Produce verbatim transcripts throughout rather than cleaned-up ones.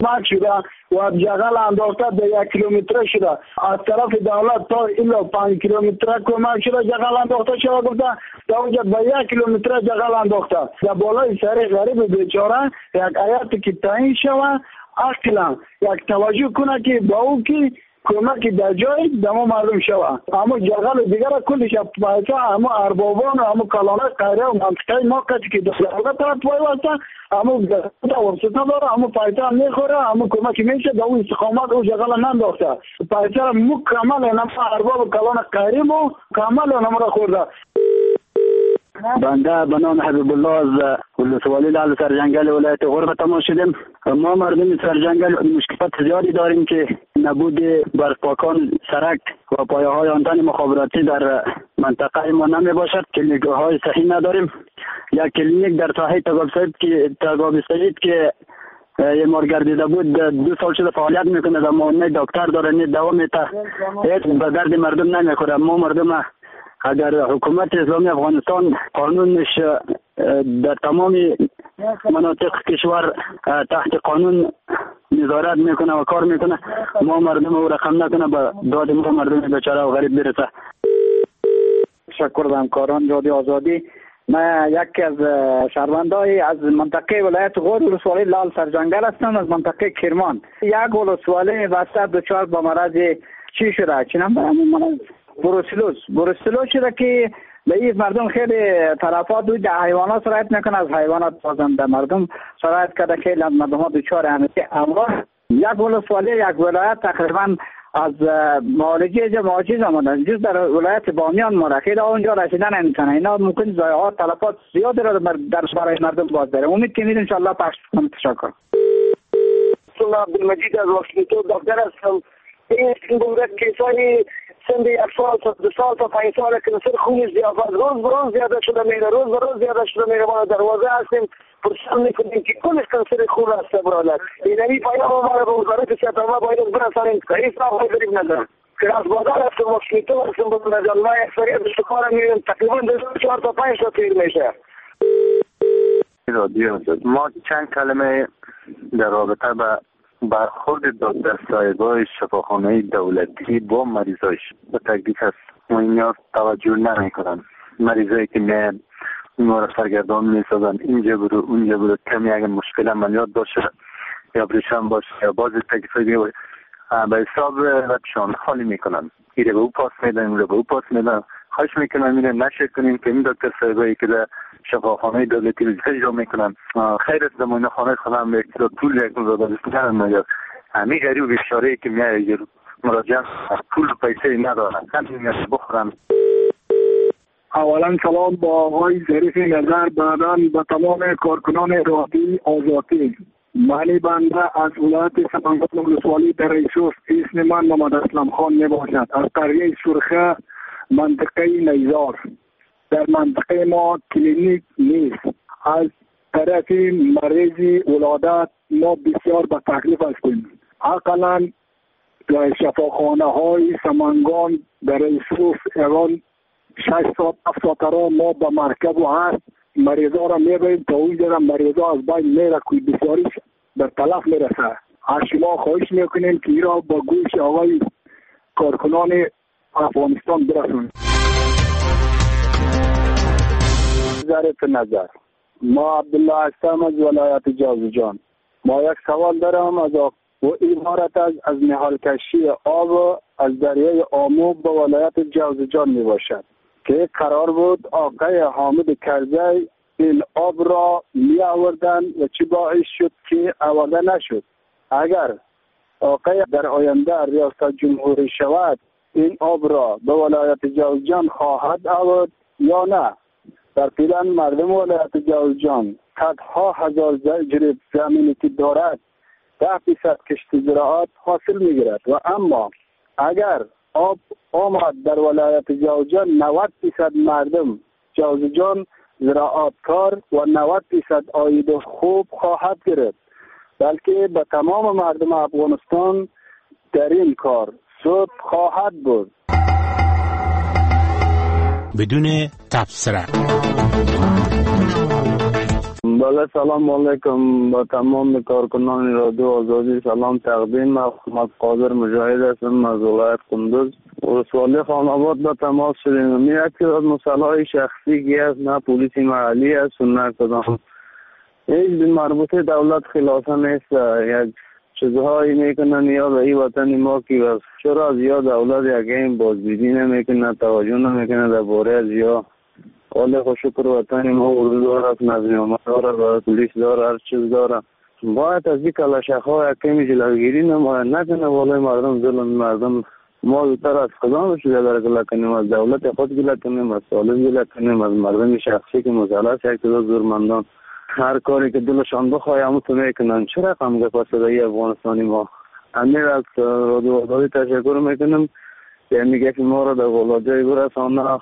کمک شده و جغل انداخته به یک کیلومتر شده. از طرف دولت تا الا پنج کیلومتر کمک شده جغل انداخته شده. گفته تا اونجا به یک کیلومتر جغل انداخته. در بالای سر غریب بیچاره یک آیت که تعیین شود اصلا یک توجه کنه که با او که کمک در جای دمو مردم شود. اما جغل دیگر کلش پایتا اما اربابان و اما کلانه قهره و منطقه ما کسی که دولت طرف پایوسته اما وسط داره اما پایتا میخوره اما کمک میشه در اون استقامت او جغل ننداخته. پایتا مکمل نما ارباب و کلانه قهره مو کامل نما خورده. بنده به نام حبیب الله از ولسوالی لعل سرجنگل ولایت غرب تماس شدیم. ما مردم سرجنگل مشکلات زیادی داریم که نبود برقپاکان سرک و پایه های آنتن مخابراتی در منطقه ما نمی باشد. کلینیک های صحیح نداریم. یک کلینیک در ساحه تگاب سعید که تگاب سعید که یه مار گردیده بود دو سال شده فعالیت میکنه اما نه دکتر داره نه دوا میته. هیچ به درد مردم نمیخوره. ما مردم اگر حکومت اسلامی افغانستان قانونش در تمام مناطق کشور تحت قانون نظارت میکنه و کار میکنه ما مردم او رقم نکنه به داد ما مردم بیچاره و غریب برسه. تشکر به همکاران رادیو آزادی. من یکی از شهروندای از منطقه ولایت غور ولسوالی لال سرجنگل هستم از منطقه کرمان. یک ولسوالی وسط دچار با مرض چی شده؟ چی نام مرض؟ بروسلوز بروسلوز شده که به این مردم خیلی طرفات دوی در حیوانات سرایت میکنه. از حیوانات بازنده مردم سرایت کرده که مردم ها دوچار همیشه امراض. یک ولسوالی یک ولایت تقریبا از معالجه جا معجز آمدن جز در ولایت بامیان مرخید اونجا رسیدن نمیتونه. اینا ممکن ضایعات طلبات زیاد را در برای مردم باز داره. امید کنید انشاءالله پخش کنم. تشکر. الله عبدالمجید از واشنگتن دکتر هستم. این بودت کسانی سند یک سال تا دو سال تا پنج سال که نصر خونی زیافت روز بروز زیاده شده میره روز بروز زیاده شده میره. ما دروازه هستیم پرسان میکنیم که کلش کنسر خون هست برادر. این همی پیام ما را به وزارت صحت ما باید برسانیم که هیچ راه غریب ندارم که از بازار هستم واشنگتن هستم به نظر ما اکثریت استخوار میریم تقریبا دو چهار تا پنج تا تیر میشه. ما چند کلمه در رابطه به برخورد در سایگاه شفاخانه دولتی با مریضایش به تکلیف است. ما اینا توجه نمی کنن. مریضایی که میان اونا را سرگردان می سازن اینجا برو اونجا برو کمی اگر مشکل عملیات باشه یا پریشان باشه یا باز تکلیف دیگه به حساب ربشان خالی میکنن. ایره به او پاس میدن اون را به او پاس میدن. خواهش میکنم اینه نشه کنیم که این دکتر سایگاهی که در شفاخانه دولتی اجرا میکنن خیر است زمانه خانه خودم به اقتدار پول یکم زاده بسکنن نگه همین غریب و بیشاره که میای مراجعه پول پیسه ندارن همین میشه بخورن. اولا سلام با آقای ظریف نظر بعداً به تمام کارکنان رادیو آزادی. من بنده از ولایت سمنگان ولسوالی در ریسوس. اسم من محمد اسلم خان می باشد. از قریه سرخه منطقه نیزار. در منطقه ما کلینیک نیست. از طرف مریض ولادت ما بسیار به تکلیف هستیم. حقاً در شفاخانه های سمنگان در ریسوس ایوان شش ساعت هفت ساعت را ما به مرکب و هست مریضا را میبریم تا اونجا را مریضا از بین میره که بسیاریش در تلف میرسه. از شما خواهش میکنیم که این را با گوش آقای کارکنان افغانستان برسونید. ظریف نظر ما عبدالله هستم از ولایت جوزجان. ما یک سوال دارم از آق... و عبارت از از نهال کشی آب از دریای آمو به ولایت جوزجان می باشد که قرار بود آقای حامد کرزی این آب را می آوردن و چی باعث شد که آورده نشد. اگر آقای در آینده ریاست جمهوری شود این آب را به ولایت جوزجان خواهد آورد یا نه؟ در پیران مردم ولایت جوزجان صدها هزار جریب زمینی که دارد ده فیصد کشت زراعت حاصل میگیرد و اما اگر آب آمد در ولایت جوزجان نود فیصد مردم جوزجان زراعت کار و نود فیصد عاید خوب خواهد گرفت، بلکه به تمام مردم افغانستان در این کار سود خواهد بود. بدون تبصره بله سلام علیکم با تمام کارکنان رادیو آزادی سلام تقدیم. محمد قادر مجاهد هستم از ولایت کندوز. ولسوالی خاناباد با تماس شدیم. یک مسئله شخصی که است، نه پلیس محلی است و نه کدام هیچ مربوطه دولت خلافه نیست. یک چیزهایی میکنن یا به این وطن ما که چرا از یا دولت یکیم بازدیدی نمیکنه، توجه نمیکنه درباره از یا حال خوشکر وطن ما اردو داره، نظم آمد داره، پلیس داره، هر چیز داره. باید از این کلاشخ‌ها یکمی جلوگیری نماید، نکنه والای مردم ظلم مردم. ما زودتر از خدا شده داره گله کنیم، از دولت خود گله کنیم، از سالم گله کنیم، از مردم شخصی که مزالت یک تعداد زورمندان هر کاری که دلشان بخواه همون تو میکنن. چرا رقم گفت صدای افغانستانی ما امیر از رادیو آزادی تشکر میکنم که میگه که ما را در ولایت برسانه.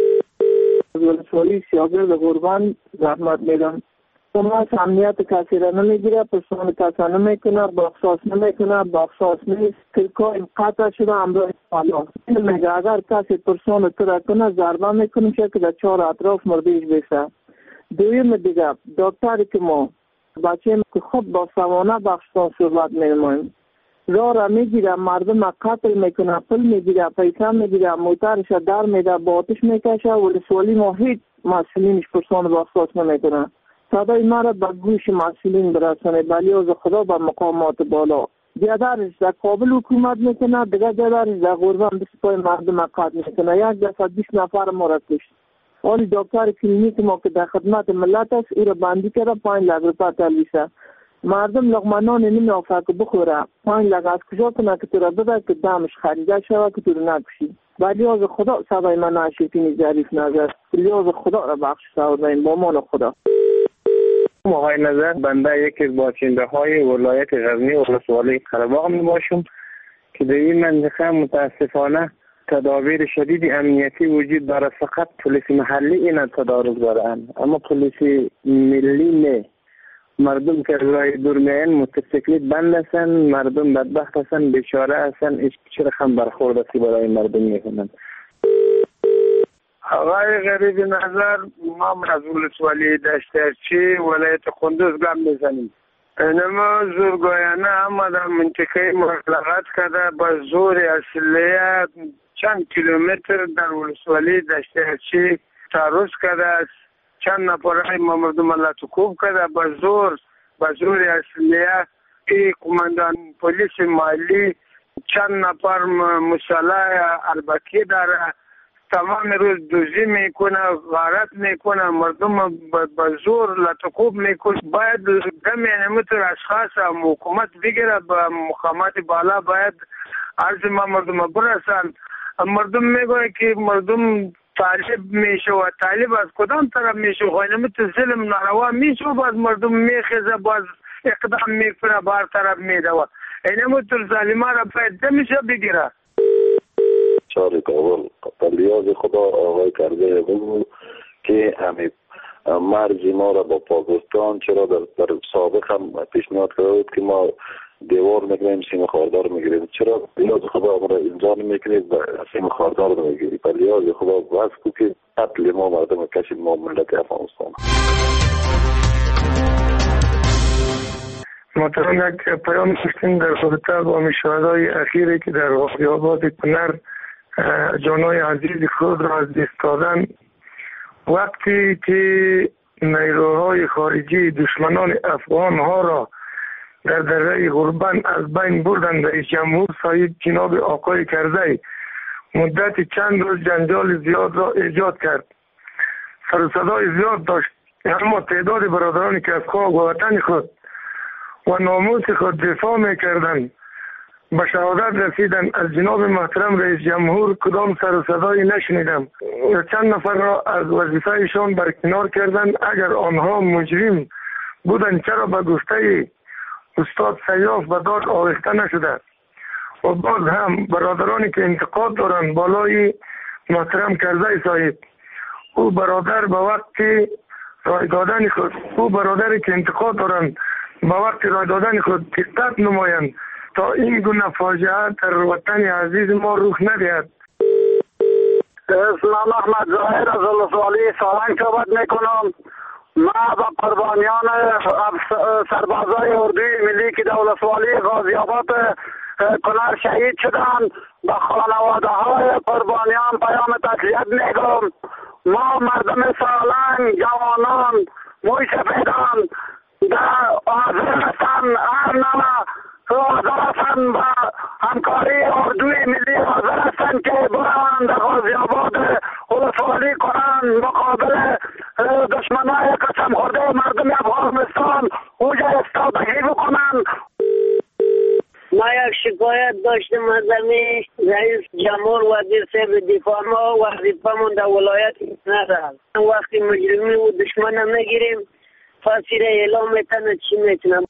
ولسوالی سیاگرد قربان زحمت میدن. شما امنیت کسی را نمیگیره، پرسان کسی نمیکنه، باخصاص نمیکنه، باخصاص نیست. تلکا این قطع شده امروز حالا میگه اگر کسی پرسان تر کنه ضربه میکنیم که در چهار اطراف مردیش بیسته. دویم دیگه دکتری که ما بچه که خود با سوانه بخشتان صحبت میمونیم راه را میگیره، مردم قتل میکنه، پل میگیره، پیسه میگیره، موترش در میده، با آتش میکشه. ولسوالی ما هیچ مسئولینش پرسان بخصاص نمیکنه. صدای ما را به گوش مسئولین برسانه، بلی از خدا به مقامات بالا. دیگرش در کابل حکومت میکنه، دیگر دیگرش در قربان بیست پای مردم قتل میکنه. یک دفعه بیست نفر ما را کشت. ولی دکتر کلینیک ما که در خدمت ملت است او را بندی کرده، پنج لک روپیه تلویسه. مردم لقمنان نمیافته که بخوره، پنج لک از کجا کنه که تو را بده که دمش خریده شود که تو را نکشی. ولی از خدا صدای من نشیطینی ظریف نظر لیاز خدا را بخش سعودین با مان خدا. آقای نظر بنده یکی از باشنده های ولایت غزنی ولسوالی قره‌باغ می باشم که در این منطقه متاسفانه تدابیر شدید امنیتی وجود داره. فقط پلیس محلی این تدارک دارند اما پلیس ملی نه. مردم که رای دور میان موتورسیکلت بند هستن، مردم بدبخت هستن، بیچاره هستن، هیچ چرا هم برخوردی برای مردم میکنن. آقای غریب نظر ما از ولسوالی دشترچی ولایت کندوز گام میزنیم. اینما زورگویانه اما در منطقه مطلقات کرده با زور اصلیه چند کیلومتر در ولسوالی دشترچی تعرض کرده است. چند نفرهای ما مردم الله تکوب کرده با زور با زور اصلیه. ای قماندان پلیس محلی چند نفر مسلح البکی داره، تمام روز دوزی میکنه، غارت میکنه، مردم با زور لطکوب میکنه. باید دم نمتر اشخاص هم حکومت بگیره، با مقامات بالا باید عرض ما مردم برسن. مردم میگوه که مردم طالب میشه و طالب از کدام طرف میشه؟ خواهنمت ظلم ناروا میشه و باز مردم میخیزه، باز اقدام میکنه، بار طرف میده و اینمت ظالمه را باید دمشه بگیره. چاره کابل پلیاز خدا آقای کرده بگو که همین مرزی ما را با پاکستان چرا در, در سابق هم پیشنهاد کرده که ما دیوار میکنیم سیم خاردار میگیریم، چرا پلیاز خدا ما را امضا نمیکنید و سیم خاردار نمیگیرید؟ پلیاز خدا بس کو که قتل ما مردم کشید ما ملت افغانستان. محترم یک پیام داشتیم در رابطه با مشاهده‌های اخیری که در واقعیات کنر جانای عزیز خود را از دست دادن. وقتی که نیروهای خارجی دشمنان افغان ها را در دره غربن از بین بردند، رئیس جمهور صاحب جناب آقای کرزی مدت چند روز جنجال زیاد را ایجاد کرد. سر و صدای زیاد داشت، اما تعداد برادرانی که از خاک و وطن خود و ناموس خود دفاع میکردند به شهادت رسیدن از جناب محترم رئیس جمهور کدام سر و صدایی نشنیدم. چند نفر را از وظیفهشان برکنار کردند. اگر آنها مجرم بودند چرا به گفته استاد سیاف به داد آویخته نشده؟ و باز هم برادرانی که انتقاد دارند بالای محترم کرزی صاحب، او برادر به وقت رای دادن خود، او برادری که انتقاد دارند به وقت رای دادن خود دقت نمایند تا این گونه فاجعه در وطن عزیز ما رخ ندهد. اسلام احمد ظاهر از ولسوالی سالنگ صحبت میکنم. ما با قربانیان سربازای اردوی ملی که در ولسوالی غازی آباد کنر شهید شدند، با خانواده های قربانیان پیام تسلیت میگم. ما مردم سالنگ، جوانان، موی سفیدان در حاضر هستند، هر نوع حاضر هستند با همکاری اردوی ملی حاضر هستند که برند در غازی آباد ولسوالی کنند مقابل دشمنای قسم خورده مردم افغانستان اوجا استادگی بکنند. ما یک شکایت داشتیم از امی رئیس جمهور وزیر صاحب دفاع ما وظیفه‌مون در ولایت ندارد. وقتی مجرمی و دشمن نگیریم فاسیر اعلام میتونه چی میتونم.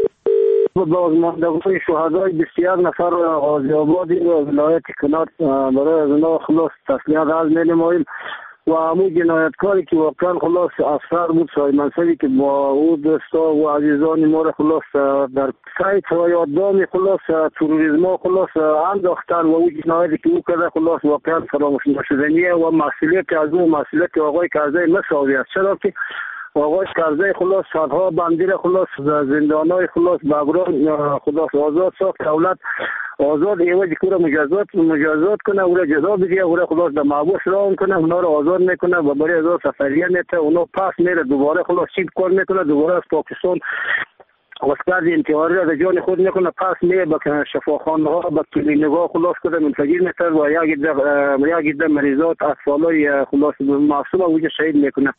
بازماندگان شهدای بیست و یک نفر غازی آبادی و ولایت کنار برای از اونا خلاص تسلیت عرض می‌نماییم و همون جنایتکاری که واقعا خلاص افسر بود صاحب منصبی که با او دوستا و عزیزان ما را خلاص در سایت و یاددام خلاص تروریسم خلاص انداختن و او جنایتی که او کرده خلاص واقعا فراموش نشدنیه و مسئولیت از او مسئولیت آقای کرزی مساوی است، چرا که آقای کرزی خلاص صدها بندی را خلاص زندانای خلاص بگران خلاص آزاد ساخت، دولت آزاد ایوازی که او را مجازات مجازات کنه، او را جزا بگیره، او را خلاص در محبوس راه کنه، اونا را آزاد میکنه و برای ازاد سفریه میته، اونا پس میره دوباره خلاص چیز کار میکنه، دوباره از پاکستان وسکرد انتحاری را در جان خود میکنه، پس میره با شفاخانه ها با کلینگاه خلاص کنه منفجر میتر و یک عده مریضات اطفالای خلاص معصوم اوجا شهید میکنه.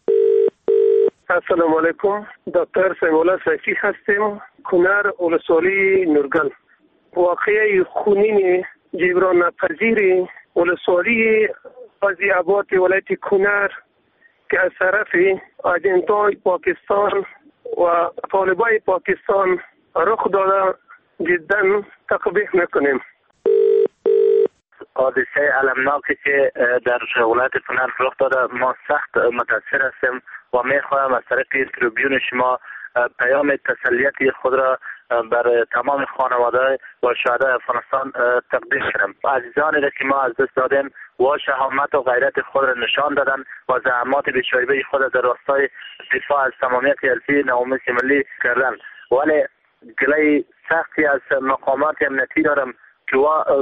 السلام علیکم، دکتر سیمولا سیفی هستیم، کنر ولسوالی نورگل. واقعه خونین جبران ناپذیر ولسوالی غازی آباد ولایت کنر که از طرف آجنتای پاکستان و طالبای پاکستان رخ داده جدا تقبیح میکنیم. حادثه علمناکی که در ولایت کنر رخ داده ما سخت متاثر هستیم و میخواهم از طریق تریبیون شما پیام تسلیت خود را بر تمام خانواده و شهدای افغانستان تقدیم کنم. عزیزانی را که ما از دست دادیم و شهامت و غیرت خود را نشان دادن و زحمات بی‌شایبه خود در راستای دفاع از تمامیت ارضی نومیس ملی کردن، ولی گله سختی از مقامات امنیتی دارم که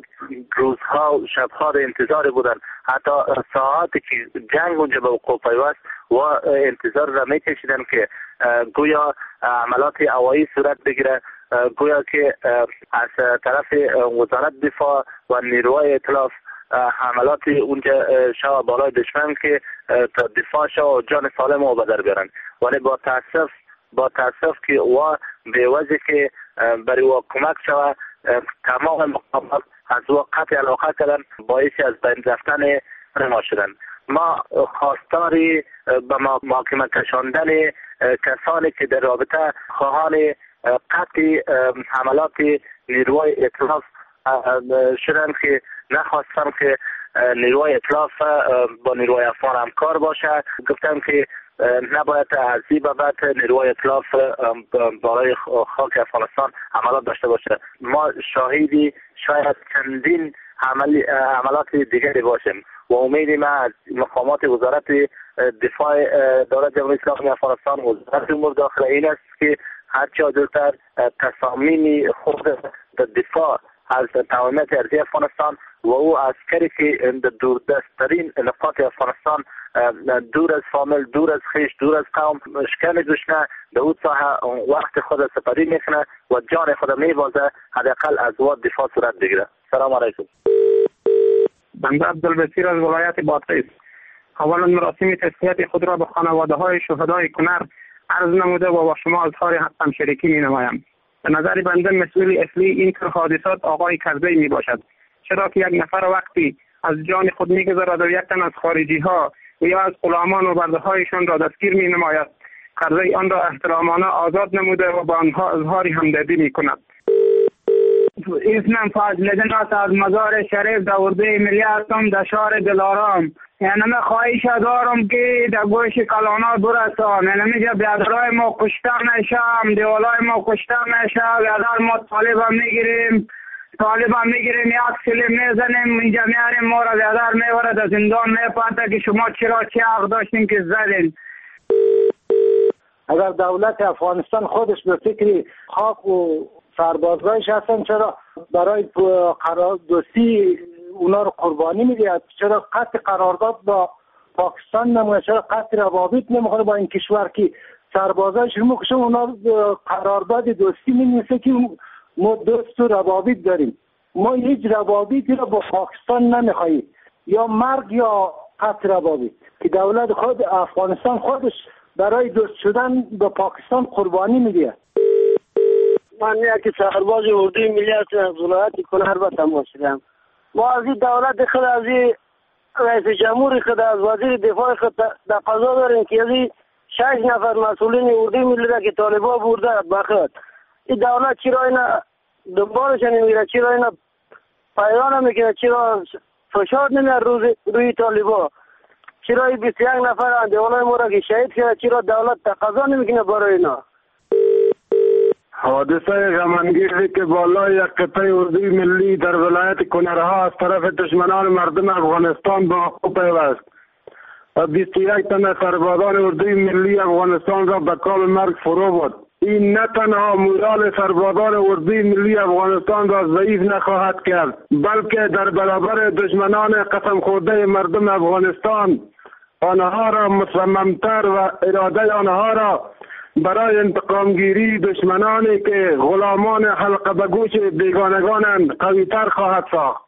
روزها و شبها در انتظار بودن، حتی ساعاتی که جنگ اونجا به وقوع پیوست و انتظار را می کشیدن که گویا عملات هوایی صورت بگیره، گویا که از طرف وزارت دفاع و نیروهای ائتلاف حملات اونجا شو بالای دشمن که تا دفاع شو و جان سالم رو به در بیارن، ولی با تاسف با تاسف که و به وجه که برای و کمک شوه تمام مقامات از او قطع علاقه کردن، باعث از بین رفتن ما شدن. ما خواستاری به محاکمه کشاندن کسانی که در رابطه خواهان قطع حملات نیروهای ائتلاف شدن که نخواستم که نیروهای ائتلاف با نیروهای افغان همکار باشه. گفتم که نباید از این بابت نیروهای ائتلاف برای خاک افغانستان عملات داشته باشه. ما شاهدی شاید چندین عملی عملات دیگری باشیم و امیدیم از مقامات وزارت دفاع دولت جمهوری اسلامی افغانستان و وزارت امور داخله این است که هرچه عاجلتر تصامیم خود در دفاع از تمامیت ارضی افغانستان و او عسکری که در دوردستترین نقاط افغانستان دور از فامیل، دور از خیش، دور از قوم شکن دشمن در اون ساحه وقت خود سپری میکنه و جان خود میبازه، حداقل از واد دفاع صورت بگیره. سلام علیکم. بنده عبدالبصیر از ولایت بادغیس. اولا مراسم تسلیت خود را به خانواده های شهدای کنر عرض نموده و با شما اظهار همشریکی می نمایم. به نظر بنده مسئول اصلی این که حادثات آقای کرزی می باشد، چرا که یک نفر وقتی از جان خود می گذارد و یک تن از خارجی ها و یا از غلامان و برده هایشان را دستگیر می نماید، کرزی آن را احترامانه آزاد نموده و با آنها اظهار همدردی می کند. اسمم فضل‌الدین است، از مزار شریف در اردوی ملی هستم در شهر دلارام. یعنی من خواهش دارم که در گوش کلانا برسان، یعنی میگه بیادرهای ما کشته نشم، دیوالای ما کشته نشم، بیادر ما طالب هم میگیریم طالب هم میگیریم یک سلیم میزنیم اینجا میاریم ما را بیادر میوره در زندان میپنده که شما چرا چه حق داشتین که زدین. اگر دولت افغانستان خودش به فکر خاک و سربازایش هستن، چرا برای قرار دوستی اونا رو قربانی میده؟ چرا قطع قرارداد با پاکستان نمونه؟ چرا قطع روابط نمیخوره با این کشور که سربازایش رو مکشه؟ اونا قرارداد دوستی می‌نویسه که ما دوست و روابط داریم. ما هیچ روابطی رو با پاکستان نمیخواهیم، یا مرگ یا قطع روابط، که دولت خود افغانستان خودش برای دوست شدن به پاکستان قربانی میده. من یک سرباز اردوی ملی از ولایت کنر به تماس شدم. ما از این دولت خود، از این رئیس جمهور خود، از وزیر دفاع خود تقاضا داریم که از این شش نفر مسئولین اردوی ملی را که طالبان برده بخواد، این دولت چرا اینا دنبالش نمیگیره؟ چرا اینا پیدا نمیکنه؟ چرا فشار نمیاره روز روی طالبان؟ چرا این بیست و یک نفر اندوانای ما را که شهید کرده، چرا دولت تقاضا نمیکنه برای اینا؟ حادثه غمانگیزی که بالای یک قطعه اردوی ملی در ولایت کنرها از طرف دشمنان مردم افغانستان با خود پیوست و بیست و یک تن سربازان اردوی ملی افغانستان را به کام مرگ فرو برد. این نه تنها مورال سربازان اردوی ملی افغانستان را ضعیف نخواهد کرد، بلکه در برابر دشمنان قسم خورده مردم افغانستان آنها را مصممتر و اراده آنها را برای انتقامگیری دشمنانی که غلامان حلقه به گوش بیگانگانند قویتر خواهد ساخت.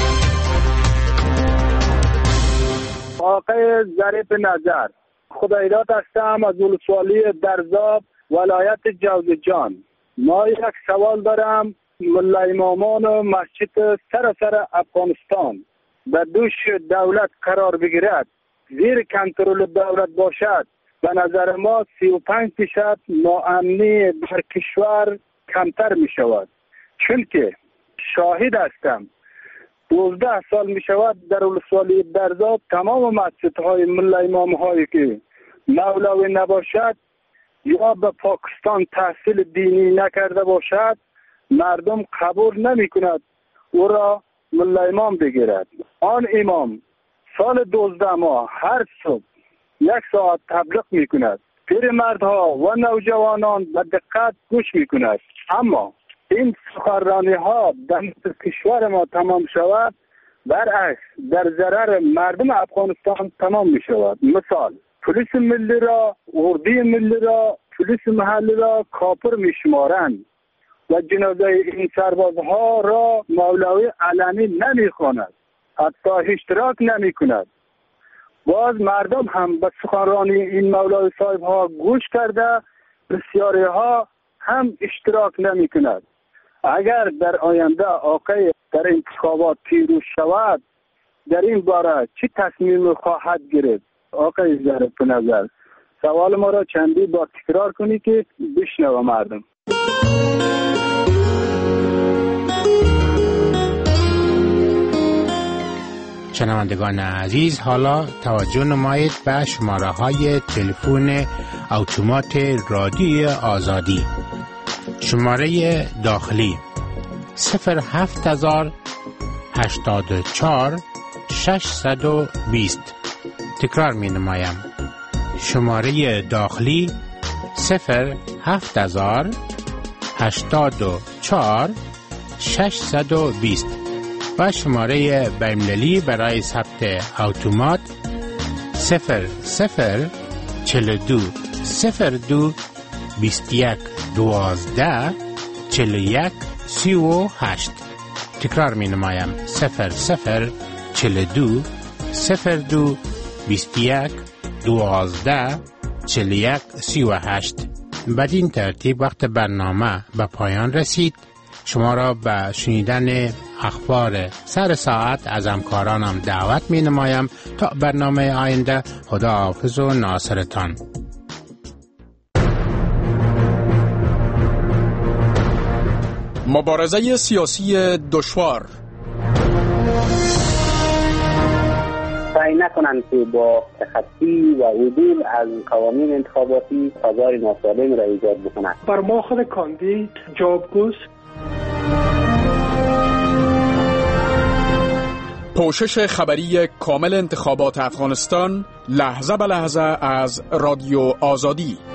آقای ظریف نظر، خدایداد هستم از ولسوالی درزاب ولایت جوزجان. ما یک سوال دارم. ملا امامان و مسجد سراسر افغانستان به دوش دولت قرار بگیرد، زیر کنترل دولت باشد، به نظر ما سی و پنج درصد ناامنی در کشور کمتر می شود. چون که شاهد هستم دوازده سال می شود در ولسوالی درزاب تمام مسجدهای ملا امام هایی که مولوی نباشد یا به پاکستان تحصیل دینی نکرده باشد، مردم قبول نمی کند او را ملا امام بگیرد. آن امام سال دوازده ماه هر صبح یک ساعت تبلیغ می کند، پیرمردها و نوجوانان به دقت گوش می کند. اما این سخنرانی ها در کشور ما تمام شود، برعکس در ضرر مردم افغانستان تمام می شود. مثال، پلیس ملی را، اردوی ملی را، پلیس محلی را کافر می شمارند و جنازه این سربازها را مولوی علنی نمی خواند، حتی اشتراک نمی کند. باز مردم هم به سخنرانی این مولوی صاحب ها گوش کرده، بسیاری ها هم اشتراک نمی کند. اگر در آینده آقای در انتخابات پیروز شود، در این باره چه تصمیم خواهد گرفت؟ آقای ظریف نظر، سوال ما را چندی با تکرار کنی که بشنوه مردم. شنوندگان عزیز، حالا توجه نمایید به شماره های تلفن اتومات رادیوی آزادی. شماره داخلی صفر هفت هزار هشتاد و چهار ششصد و بیست. تکرار می نمایم. شماره داخلی صفر هفت هزار هشتاد و چهار ششصد و بیست و شماره بین‌المللی برای ثبت اتومات صفر صفر چهل و دو صفر دو بیست و یک دوازده چهل و یک سی و هشت. تکرار می نمایم. صفر صفر چهل و دو صفر دو بیست و یک دوازده چهل و یک سی و هشت. بدین ترتیب وقت برنامه به پایان رسید. شما را به شنیدن اخبار سر ساعت از همکارانم دعوت می نمایم. تا برنامه آینده، خدا حافظ و ناصرتان. مبارزه سیاسی دشوار. سعی نکنند که با تخطی و عدول از قوانین انتخاباتی فضای ناسالم را ایجاد بکنند. بر ما خود کاندید جوابگوست. پوشش خبری کامل انتخابات افغانستان لحظه به لحظه از رادیو آزادی.